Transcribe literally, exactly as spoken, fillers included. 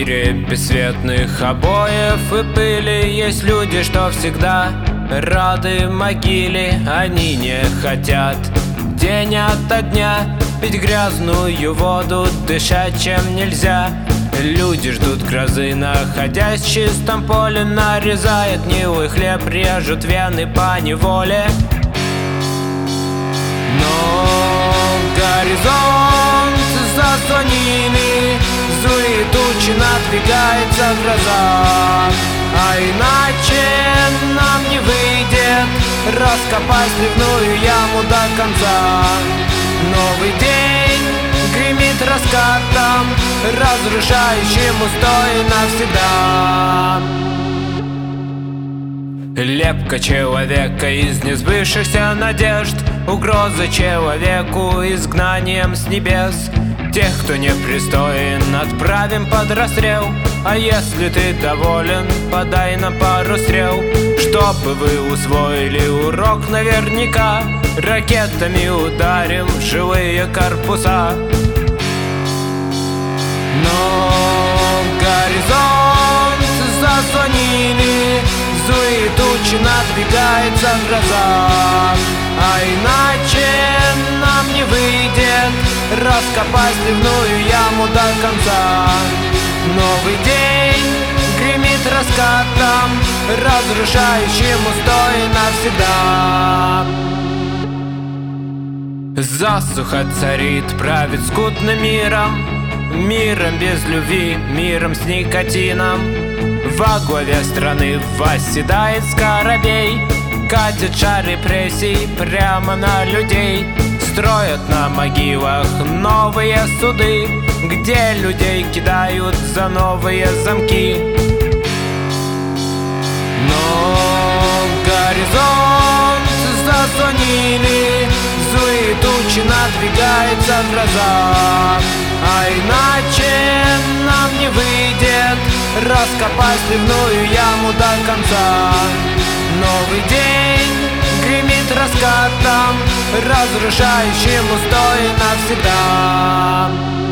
мире бесцветных обоев и пыли есть люди, что всегда рады могиле. Они не хотят день ото дня пить грязную воду, дышать чем нельзя. Люди ждут грозы, находясь в чистом поле. Нарезает нивы хлеб, режут вены по неволе. Но горизонт заслонили злые тучи, надвигается гроза. А иначе нам не выйдет раскопать сливную яму до конца. Новый день гремит раскатом, разрушающим устой навсегда. Лепка человека из несбывшихся надежд, угроза человеку изгнанием с небес. Тех, кто непристоен, отправим под расстрел. А если ты доволен, подай нам пару стрел, чтобы вы усвоили урок наверняка. Ракетами ударим в жилые корпуса. Но горизонт заслонили злые тучи, надвигается гроза. А иначе нам не выйдет раскопать сливную яму до конца. Новый день гремит раскатом, разрушающим устой навсегда. Засуха царит, правит скудным миром, миром без любви, миром с никотином. Во главе страны восседает скоробей, катит шар репрессий прямо на людей. Строят на могилах новые суды, где людей кидают за новые замки. Но горизонт заслонили злые тучи, надвигается гроза. А иначе нам не выйдет раскопать сливную яму до конца. Новый день гремит раскатом, разрушающим устой навсегда.